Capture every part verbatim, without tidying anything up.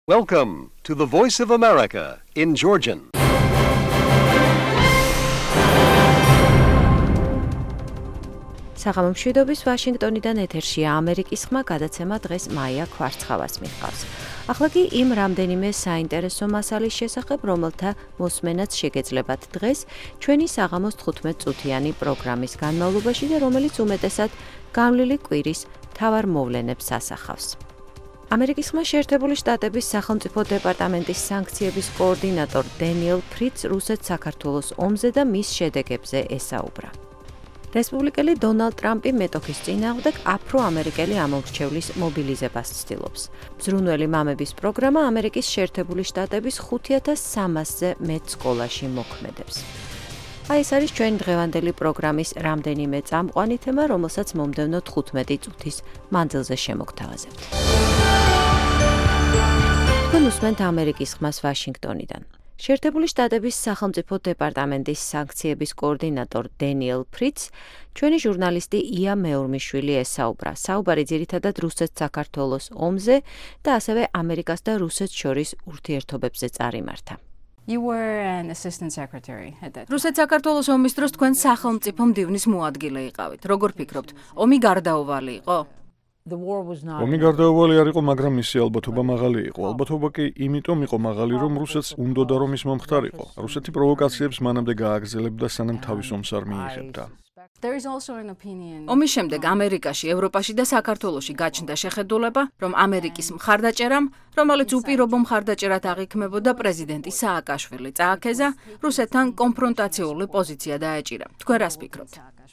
Welcome to the Voice of America in Georgian. საღამო მშვიდობის ვაშინგტონიდან ეთერშია ამერიკის ხმა გადაცემა დღეს მაია ქვარცხავას მიჰყავს. ახლა კი იმ რამდენიმე საინტერესო მასალის შესახებ, რომელთა მოსმენაც შეგეძლებათ დღეს ჩვენი საღამოს თხუთმეტ წუთიანი პროგრამის განმავლობაში და რომელიც უმეტესად განვლილი კვირის მთავარ მოვლენებს ასახავს. ამერიკის ხმა შეერთებული შტატების სახელმწიფო დეპარტამენტის სანქციების კოორდინატორ დენიელ ფრიცს რუსეთს საქართველოს ომზე და მის შედეგებზე ესაუბრა. რესპუბლიკელი დონალდ ტრამპი მეტოქის წინააღმდეგ აფრო-ამერიკელი ამომრჩევლის მობილიზებას ცდილობს. მზრუნველი მამების პროგრამა ამერიკის შეერთებული შტატების ხუთ ათას სამასზე მეტ სკოლაში მოქმედებს. აი ეს არის ჩვენი დღევანდელი პროგრამის რამდენიმე წამყვანი თემა, რომელსაც მომდევნო თხუთმეტი წუთის მანძილზე შემოგთავაზებთ. თქვენ უსმენთ ამერიკის ხმას ვაშინგტონიდან. შეერთებული შტატების სახელმწიფო დეპარტამენტის სანქციების კოორდინატორ დენიელ ფრიცს ჩვენი ჟურნალისტი ია მეორმიშვილი ესაუბრა. საუბარი ძირითადად რუსეთ-საქართველოს ომზე და ასევე ამერიკას და რუსეთს შორის ურთიერთობებზე წარიმართა. You were an assistant secretary at that. რუსეთ-საქართველოს ომის დროს თქვენ სახელმწიფო მდივნის მოადგილე იყავით. როგორ ფიქრობთ, ომი გარდაუვალი იყო? ომი გარდაუვალი არ იყო, მაგრამ მისი ალბათობა მაღალი იყო. ალბათობა კი იმიტომ იყო მაღალი, რომ რუსეთს უნდოდა რომ ის მომხდარიყო. რუსეთი პროვოკაციებს მანამდე გააგრძელებდა, სანამ თავის ომს არ მიიღებდა. There is also an opinion. ომის შემდეგ ამერიკაში, ევროპაში და საქართველოში გაჩნდა შეხედულება, რომ ამერიკის მხარდაჭერამ, რომელიც უპირობო მხარდაჭერად აღიქმებოდა პრეზიდენტი სააკაშვილი წააქეზა, რუსეთთან კონფრონტაციული პოზიცია დაეჭირა. თქვენ რას ფიქრობთ?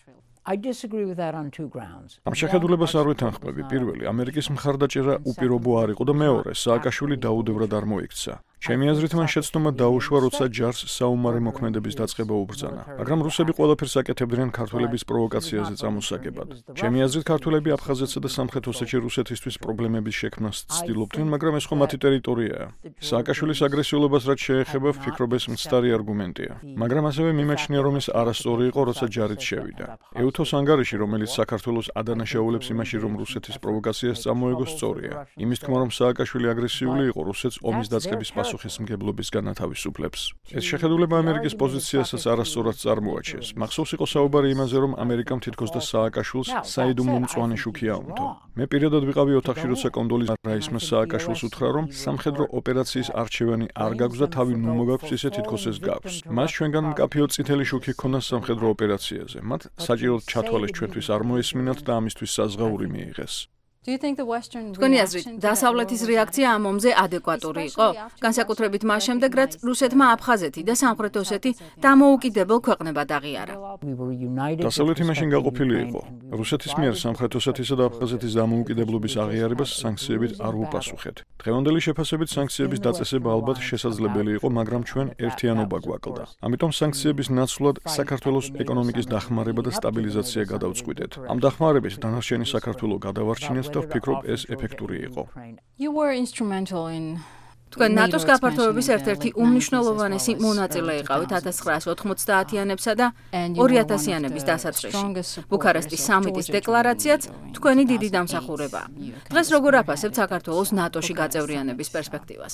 I disagree with that on two grounds. ამ შეხედულებას არ ვეთანხმები. პირველი, ამერიკის მხარდაჭერა უპირობო არ იყო და მეორე, სააკაშვილი დაუდევრად არ მოიქცა. ჩემი აზრით მან შეცდომა დაუშვა, როცა ჯარს საომარი მოქმედების დაწყება უბრძანა. მაგრამ რუსები ყველაფერს აკეთებდნენ ქართველების პროვოკაციაზე წამოსაგებად. ჩემი აზრით ქართველები აფხაზეთსა და სამხრეთ ოსეთში რუსეთისთვის პრობლემების შექმნას ცდილობდნენ, მაგრამ ეს ხო მათი ტერიტორიაა. სააკაშვილის აგრესიულობას რაც შეეხება, ვფიქრობ ეს მცდარი არგუმენტია. მაგრამ ასევე მიმაჩნია, რომ ეს არასწორი იყო, როცა ჯარით შევიდა. ეუთოს ანგარიში, რომელიც საქართველოს ადანაშაულებს იმაში, რომ რუსეთის პროვოკაციას წამოეგო, სწორია. იმის თქმა, რომ სააკაშვილი აგრესიული იყო, რუსეთს ომის დაწყების პასუხისმგებლობის განათავისუფლებს. ეს შეხედულება ამერიკის პოზიციასაც არასწორად წარმოაჩენს. მახსოვს იყო საუბარი იმაზე, რომ ამერიკამ თითქოს და სააკაშვილს საიდუმლო მწვანე შუქი აუნთო. მე პირადად ვიყავი ოთახში, როცა კონდოლის რაისმა სააკაშვილს უთხრა, რომ სამხედრო ოპერაციის არჩევანი არ გაქვს და თავი ნუ მოგაქვს, ისე თითქოს ეს გაქვს. მას ჩვენგან მკაფიო წითელი შუქი ჰქონდა სამხედრო ოპერაციაზე. მათ საჭიროდ ჩათვალეს ჩვენთვის არ მოესმინათ და ამისთვის საზღაური მიიღეს. Do you think the Western თქვენი აზრით, დასავლეთის რეაქცია ამ ომზე ადეკვატური იყო? განსაკუთრებით მას შემდეგ, რაც რუსეთმა აფხაზეთი და სამხრეთ ოსეთი დამოუკიდებელ ქვეყნებად აღიარა. დასავლეთი მაშინ გაყოფილი იყო. რუსეთის მიერ სამხრეთ ოსეთისა და აფხაზეთის დამოუკიდებლობის აღიარებას სანქციებით არ ვუპასუხეთ. დღევანდელი შეფასებით სანქციების დაწესება ალბათ შესაძლებელი იყო, მაგრამ ჩვენ ერთიანობა გვაკლდა. ამიტომ სანქციების ნაცვლად საქართველოს ეკონომიკის დახმარება და სტაბილიზაცია გადავწყვიტეთ. ამ დახმარების დანარჩენი საქართველო გადავარჩინეთ. ვფიქრობ ეს ეფექტური იყო. You were instrumental in თქვენ ნატოს გაფართოების ერთ-ერთი უმნიშვნელოვანესი მონაწილე იყავით ათას ცხრაასი ოთხმოცდაათიანებსა და ორი ათასიანების დასაწყისში. ბუქარესტის სამიტის დეკლარაციაც თქვენი დიდი დამსახურებაა. დღეს როგორ აფასებთ საქართველოს ნატოში გაწევრიანების პერსპექტივას?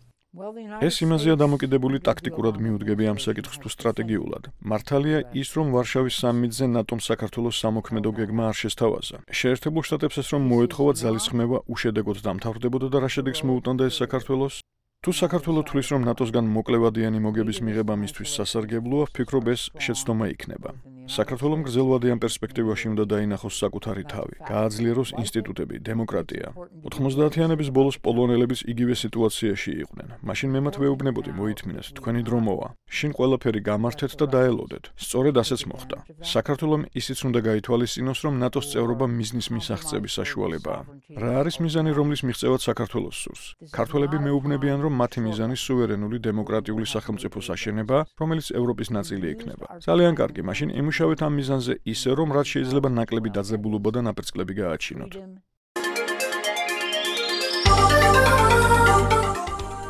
ეს იმაზეა დამოკიდებული ტაქტიკურად მიუდგები ამ საკითხს თუ სტრატეგიულად. მართალია ის, რომ ვარშავის სამიტზე ნატომ საქართველოს სამოქმედო გეგმა არ შესთავაზა. შეერთებულ შტატებს ეს რომ მოეთხოვა ძალისხმევა უშედეგოდ დამთავრდებოდა და რა შედეგს მოუტანდა ეს საქართველოს? თუ საქართველო თulis რომ ნატოსგან მოკლევადიანი მოგების მიღება მისთვის სასარგებლოა, ვფიქრობ ეს შეცდომა იქნება. საქართველომ გრძელვადიან პერსპექტივაში უნდა დაინახოს საკუთარი თავი, გააძლიეროს ინსტიტუტები, დემოკრატია. ოთხმოცდაათიანების ბოლოს პოლონელებიც იგივე სიტუაციაში იყვნენ. მაშინ მე მათ ვეუბნებოდი, მოითმინეთ, თქვენი დრო მოვა. შინ ყველაფერი გამართეთ და დაელოდეთ. სწორედ ასეც მოხდა. საქართველომ ისიც უნდა გაითვალისწინოს, რომ ნატოს წევრობა მიზნის მისაღწევის საშუალებაა. რა არის მიზანი, რომლის მიღწევად საქართველოს სურს? ქართველები მეუბნებიან, რომ მათი მიზანი სუვერენული დემოკრატიული სახელმწიფოს აშენება, რომელიც ევროპის ნაწილი იქნება. ძალიან კარგი, მაშინ ემუშავეთ ამ მიზანზე ისე, რომ რაც შეიძლება ნაკლები დაძაბულობა და ნაპერწკლები გააჩინოთ.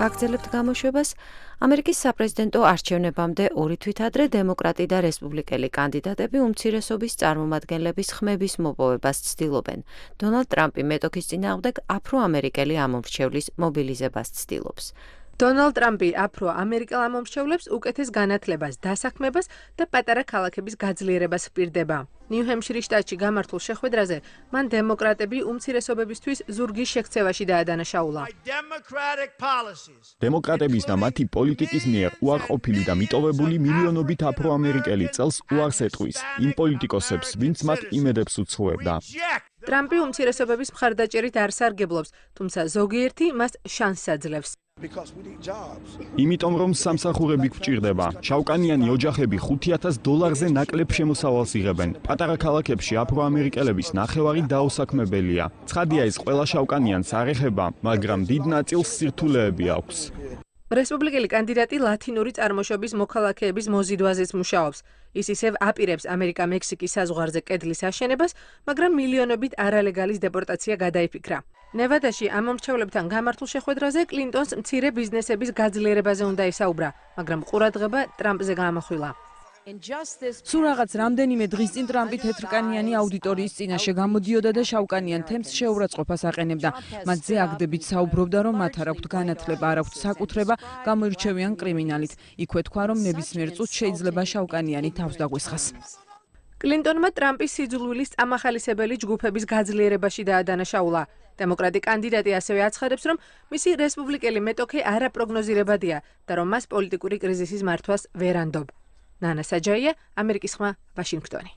ვაგრძელებთ გამოშვებას. ამერიკის საპრეზიდენტო არჩევნებამდე ორი თვით ადრე დემოკრატი და რესპუბლიკელი კანდიდატები უმცირესობის წარმომადგენლების ხმების მოპოვებას ცდილობენ. დონალდ ტრამპი მეტოქის წინააღმდეგ აფრო-ამერიკელი ამომრჩევლის მობილიზებას ცდილობს. დონალდ ტრამპი აფრო-ამერიკელ ამომრჩევლებს უკეთეს განათლებას, დასაქმებას და პატარა ქალაქების გაძლიერებას ჰპირდება. ნიუ-ჰემშირის შტატში გამართულ შეხვედრაზე მან დემოკრატები უმცირესობებისთვის ზურგის შექცევაში დაადანაშაულა. დემოკრატების და მათი პოლიტიკის მიერ უარყოფილი და მიტოვებული მილიონობით აფრო-ამერიკელი წელს უარს ეტყვის იმ პოლიტიკოსებს, ვინც მათ იმედებს უცხოვებდა. ტრამპი უმცირესობების მხარდაჭერით არ სარგებლობს, თუმცა ზოგიერთი მას შანსს აძლევს. იმიტომ რომ სამსახურები გვჭირდება. შავკანიანი ოჯახები ხუთი ათას დოლარზე ნაკლებ შემოსავალს იღებენ. პატარა ქალაქებში აფრო-ამერიკელების ნახევარი დაუსაქმებელია. ცხადია ეს ყველა შავკანიანს არ ეხება, მაგრამ დიდ ნაწილს სირთულეები აქვს. რესპუბლიკელი კანდიდატი ლათინური წარმოშობის მოქალაქეების მოზიდვაზეც მუშაობს. ის ისევ აპირებს ამერიკა-მექსიკის საზღვარზე კედლის აშენებას, მაგრამ მილიონობით არალეგალის დეპორტაცია გადაიფიქრა. ნევადაში ამომრჩევლებთან გამართულ შეხვედრაზე კლინტონს მცირე ბიზნესების გაძლიერებაზე უნდა ისაუბრა, მაგრამ ყურადღება ტრამპზე გამახვილა. სულ რაღაც რამდენიმე დღის წინ ტრამპი თეთრკანიანი აუდიტორიის წინაშე გამოდიოდა და შავკანიან თემს შეურაცხყოფას აყენებდა. მათზე აგდებით საუბრობდა, რომ მათ არ აქვთ განათლება, არ აქვთ საკუთრება, გამოირჩევიან კრიმინალით. იქვე თქვა, რომ ნებისმიერ წუთს შეიძლება შავკანიანი თავს დაგვესხას. კლინტონმა ტრამპის სიძულვილის წამახალისებელი ჯგუფების გაძლიერებაში დაადანაშაულა. დემოკრატი კანდიდატი ასევე აცხადებს, რომ მისი რესპუბლიკელი მეტოქე არაპროგნოზირებადია და რომ მას პოლიტიკური კრიზისის მართვას ვერ ანდობ. ნანა საჯაია, ამერიკის ხმა, ვაშინგტონი.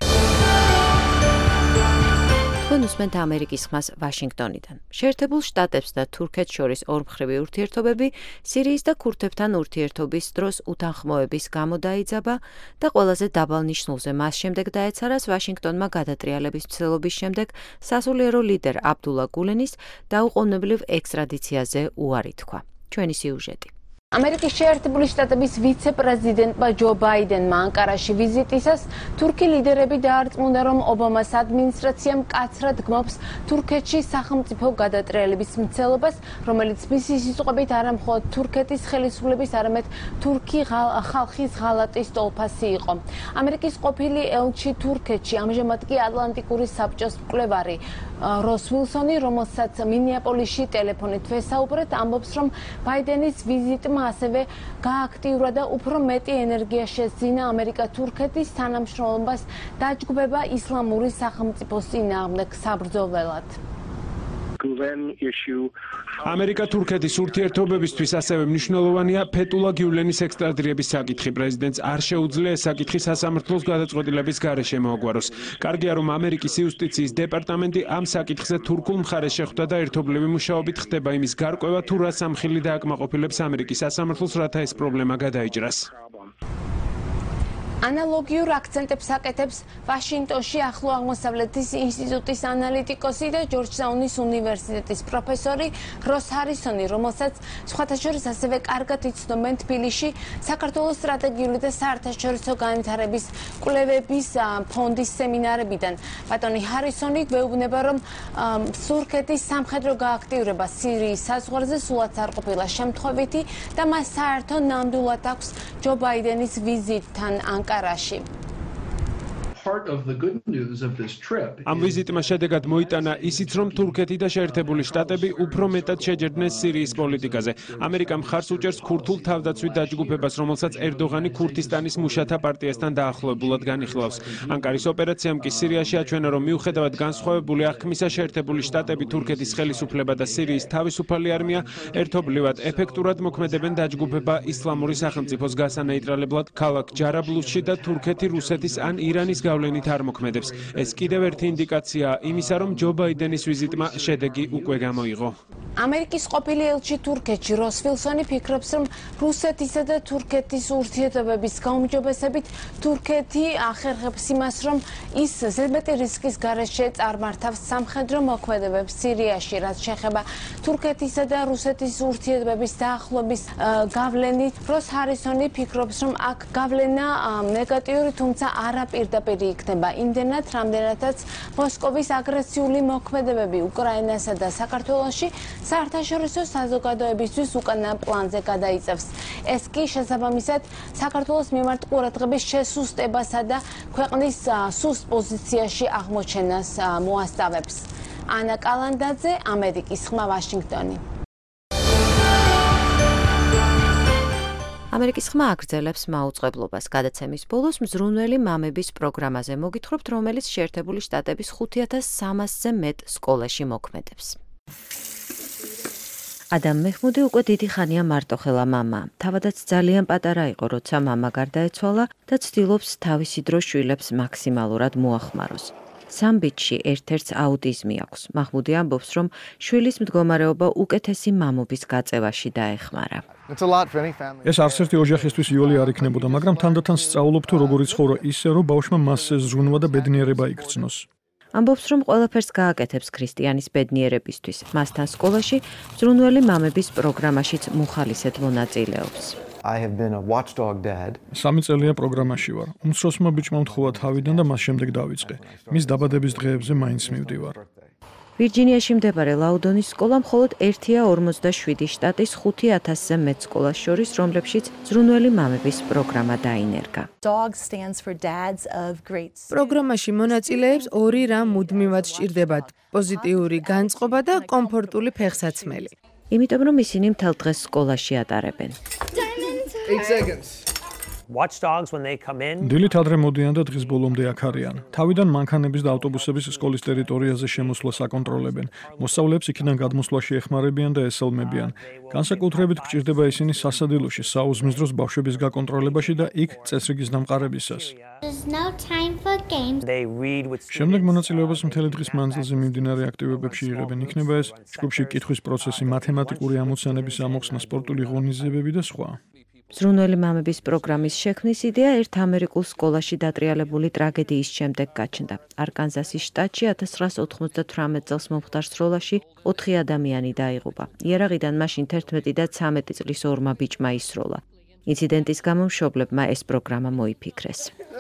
თქვენ უსმენთ ამერიკის ხმას ვაშინგტონიდან. შეერთებულ შტატებს და თურქეთს შორის ორმხრივი ურთიერთობები სირიის და ქურთებთან ურთიერთობის დროს უთანხმოების გამო დაიძაბა და ყველაზე დაბალ ნიშნულზე მას შემდეგ დაეცარას ვაშინგტონმა გადატრიალების მცდელობის შემდეგ სასულიერო ლიდერ აბდულა გულენის დაუყოვნებლივ ექსტრადიციაზე უარი თქვა. ჩვენი სიუჟეტი. ამერიკის შეერთებული შტატების ვიცე-პრეზიდენტმა ჯო ბაიდენმა ანკარაში ვიზიტისას თურქი ლიდერები დაარწმუნდა, რომ ობამას ადმინისტრაცია მკაცრად გმობს თურქეთში სახელმწიფო გადატრიალების მცდელობას, რომელიც მისი სიტყვებით არა მხოლოდ თურქეთის ხელისუფლების, არამედ თურქი ხალხის ღალატის ტოლფასი იყო. ამერიკის ყოფილი ელჩი თურქეთში, ამჟამად კი ატლანტიკური საბჭოს მკვლევარი როს ვილსონი, რომელსაც მინეაპოლისში ტელეფონით ვესაუბრეთ, ამბობს, რომ ბაიდენის ვიზიტმა ასევე გააქტიურა და უფრო მეტი ენერგია შესძინა ამერიკა-თურქეთის თანამშრომლობას დაჯგუფება ისლამური სახელმწიფოს წინააღმდეგ საბრძოლველად. ამერიკა-თურქეთის ურთიერთობებისთვის ასევე მნიშვნელოვანია ფეტულა გიულენის ექსტრადირების საკითხი. პრეზიდენტს არ შეუძლია ეს საკითხი სასამართლოს გადაწყვეტილების გარეშე მოაგვაროს. კარგია, რომ ამერიკის იუსტიციის დეპარტამენტი ამ საკითხზე თურქულ მხარეს შეხვდა და ერთობლივი მუშაობით ხდება იმის გარკვევა, თუ რა სამხილი დააკმაყოფილებს ამერიკის სასამართლოს, რათა ეს პრობლემა გადაიჭრას. ანალოგიურ აქცენტებს აკეთებს ვაშინგტონში ახლო აღმოსავლეთის ინსტიტუტის ანალიტიკოსი და ჯორჯტაუნის უნივერსიტეტის პროფესორი როს ჰარისონი, რომელსაც სხვათა შორის ასევე კარგად იცნობენ თბილისში საქართველოს სტრატეგიული და საერთაშორისო განვითარების კვლევების ფონდის სემინარებიდან. ბატონი ჰარისონი გვეუბნება, რომ თურქეთის სამხედრო გააქტიურება სირიის საზღვარზე სულაც არ ყოფილა შემთხვევითი და მას საერთო ნამდვილად აქვს ჯო ბაიდენის ვიზიტთან ანკარაში. ამ ვიზიტმა შედეგად მოიტანა ისიც, რომ თურქეთი და შეერთებული შტატები უფრო მეტად შეჯერდნენ სირიის პოლიტიკაზე. ამერიკა მხარს უჭერს ქურთულ თავდაცვით დაჯგუფებას, რომელსაც ერდოღანი ქურთისტანის მუშათა პარტიასთან დაახლოებულად განიხილავს. ანკარის ოპერაციამ კი სირიაში აჩვენა, რომ მიუხედავად განსხვავებული აღქმისა, შეერთებული შტატები, თურქეთის ხელისუფლება და სირიის თავისუფალი არმია ერთობლივად ეფექტურად მოქმედებენ დაჯგუფება ისლამური სახელმწიფოს გასანეიტრალებლად ქალაქ ჯარაბლუსში და თურქეთი რუსეთის ან ირანის გავლენით არ მოქმედებს. ეს კიდევ ერთი ინდიკაციაა იმისა, რომ ჯო ბაიდენის ვიზიტმა შედეგი უკვე გამოიღო. ამერიკის ყოფილი ელჩი თურქეთში როს ვილსონი ფიქრობს, რომ რუსეთისა და თურქეთის ურთიერთობების გაუმჯობესებით თურქეთი ახერხებს იმას, რომ ის ზედმეტი რისკის გარეშე წარმართავს სამხედრო მოქმედებებს სირიაში, რაც შეეხება თურქეთისა და რუსეთის ურთიერთობების დაახლოების გავლენით. როს ჰარისონი ფიქრობს, რომ აქ გავლენა ნეგატიური, თუმცა არა პირდაპირ იქნება იმდენად, რამდენადაც მოსკოვის აგრესიული მოქმედებები უკრაინასა და საქართველოში საერთაშორისო საზოგადოებისთვის უკანა პლანზე გადაიწევს. ეს კი შესაბამისად საქართველოს მიმართ ყურადღების შესუსტებასა და ქვეყნის სუსტ პოზიციაში აღმოჩენას მოასწავებს. ანა კალანდაძე, ამერიკის ხმა, ვაშინგტონი. ამერიკის ხმა აგრძელებს მაუწყებლობას. გადაცემის ბოლოს მზრუნველი მამების პროგრამაზე მოგითხრობთ, რომელიც შეერთებული შტატების ხუთ ათას სამასზე მეტ სკოლაში მოქმედებს. ადამ მეჰმუდი უკვე დიდი ხანია მარტოხელა მამა. თავადაც ძალიან პატარა იყო, როცა მამა გარდაეცვალა და ცდილობს თავისი დრო შვილებს მაქსიმალურად მოახმაროს. სამბიჩში ერთ-ერთს აუტიზმი აქვს. მაჰმუდი ამბობს, რომ შვილის მდგომარეობა უკეთესი მამობის გაწევაში დაეხმარა. ეს არც ერთი ოჯახისთვის იოლი არ იქნებოდა, მაგრამ თანდათან სწავლობ თუ როგორ იცხოვრო ისე, რომ ბავშვმა მასზე ზრუნვა და ბედნიერება იგრძნოს. ამბობს, რომ ყველაფერს გააკეთებს ქრისტიანის ბედნიერებისთვის. მასთან სკოლაში მზრუნველი მამების პროგრამაშიც მუხალისედ მონაწილეობს. I have been a watchdog dad. სამი წელია პროგრამაში ვარ. უმცროსმა ბიჭმა უთხოვა თავიდან და მას შემდეგ დავიწყე. მის დაბადების დღეებზე მაინც მივდივარ. ვირჯინიაში მდებარე ლაუდონის სკოლა მხოლოდ ერთია ორმოცდაშვიდი შტატის ხუთ ათასზე მეტ სკოლას შორის, რომლებშიც მზრუნველი მამების პროგრამა დაინერგა. პროგრამაში მონაწილეებს ორი რამ მუდმივად სჭირდებათ: პოზიტიური განწყობა და კომფორტული ფეხსაცმელი. იმიტომ რომ ისინი მთელ დღეს სკოლაში ატარებენ. eight seconds. Watchdogs when they come in. დილით ადრე მოდიან და დღის ბოლომდე აქ არიან. თავიდან მანქანების და ავტობუსების სკოლის ტერიტორიაზე შემოსვლას აკონტროლებენ. მოსწავლეებს იქიდან გადმოსვლაში ეხმარებიან და ესალმებიან. განსაკუთრებით გჭირდება ისინი სასადილოში, საუზმის დროს ბავშვების გაკონტროლებაში და იქ წესრიგის დამყარებისას. შემდეგ მონაწილეობას მთელი დღის მანძილზე მიმდინარე აქტივობებში იღებენ. იქნება ეს ჯგუფში კითხვის პროცესი, მათემატიკური ამოცანების ამოხსნა, სპორტული ღონისძიებები და სხვა. მზრუნველი მამების პროგრამის შექმნის იდეა ერთ ამერიკულ სკოლაში დატრიალებული ტრაგედიის შემდეგ გაჩნდა. არკანზასის შტატში ათას ცხრაას ოთხმოცდათვრამეტ წელს მომხდარ სროლაში ოთხი ადამიანი დაიღუპა. იარაღიდან მაშინ თერთმეტი და ცამეტი წლის ორმა ბიჭმა ისროლა. ინციდენტის გამო მშობლებმა ეს პროგრამა მოიფიქრეს.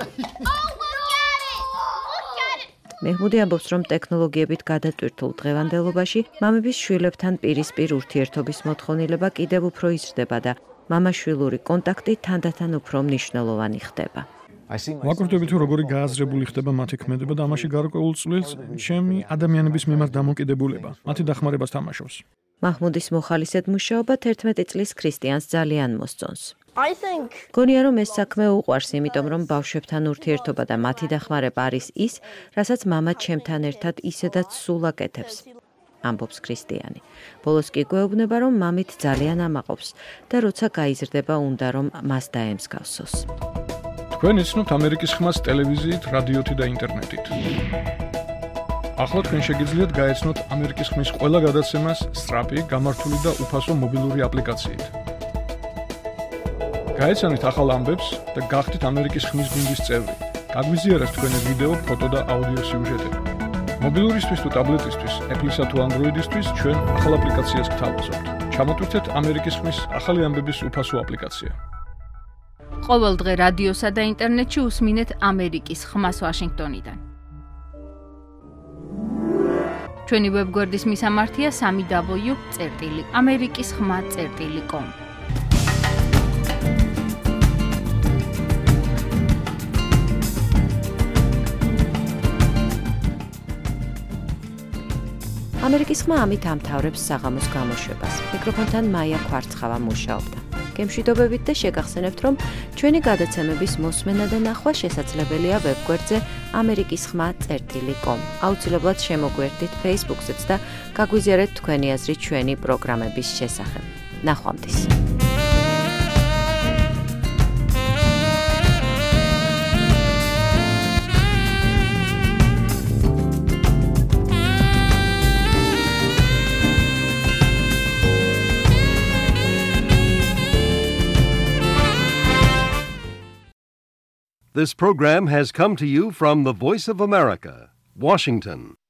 მეჰმუდი ამბობს, რომ ტექნოლოგიებით გადატვირთულ დღევანდელობაში მამების შვილებთან პირისპირ ურთიერთობის მოთხოვნილება კიდევ უფრო იზრდება და მამა-შვილური კონტაქტი თანდათან უფრო მნიშვნელოვანი ხდება. ვაკურთები თუ როგორი გააზრებული ხდება მათი ქმედება და ამაში გარკვეულ წვლილს ჩემი ადამიანების მიმართ დამოკიდებულება, მათი დახმარებას თამაშობს. მაჰმუდის მოხალისედ მუშაობა თერთმეტი წლის ქრისტიანს ძალიან მოსწონს. გონია რომ ეს საქმე უყვარს, იმიტომ რომ ბავშვებთან ურთიერთობა და მათი დახმარება არის ის, რასაც მამა ჩემთან ერთად ისედაც სულ აკეთებს. ამბობს ქრისტიანი. ბოლოს კი გვეუბნება, რომ მამით ძალიან ამაყობს და როცა გაიზრდება, უნდა რომ მას დაემსგავსოს. თქვენ იცნობთ ამერიკის ხმას ტელევიზიით, რადიოთი და ინტერნეტით. ახლა თქვენ შეგიძლიათ გაეცნოთ ამერიკის ხმის ყველა გადაცემას სწრაფი, გამართული და უფასო მობილური აპლიკაციით. გაეცანით ახალ ამბებს და გახდით ამერიკის ხმის გუნდის წევრი. გაგვიზიარეთ თქვენი ვიდეო, ფოტო და აუდიო სიუჟეტები. მობილურისთვის თუ ტაბლეტისთვის, Apple-ისა თუ Android-ისთვის ჩვენ ახალ აპლიკაციას გთავაზობთ. ჩამოტვირთეთ ამერიკის ხმის ახალი ამბების უფასო აპლიკაცია. ყოველ დღე რადიოსა და ინტერნეტში უსმინეთ ამერიკის ხმას ვაშინგტონიდან. ჩვენი ვებგვერდის მისამართია სამი დაბლიუ წერტილი ამერიკის ხმა წერტილი კომ. ამერიკის ხმა ამით ამთავრებს საღამოს გამოშვებას. მიკროფონთან მაია ქვარცხავა მუშაობდა. გემშვიდობებით და შეგახსენებთ, რომ ჩვენი გადაცემების მოსმენა და ნახვა შესაძლებელია ვებგვერდზე ამერიკის ხმა წერტილი კომ. აუცილებლად შემოგვერდით Facebook-ზეც და გაგვიზიარეთ თქვენი აზრი ჩვენი პროგრამების შესახებ. ნახვამდის. This program has come to you from the Voice of America, Washington.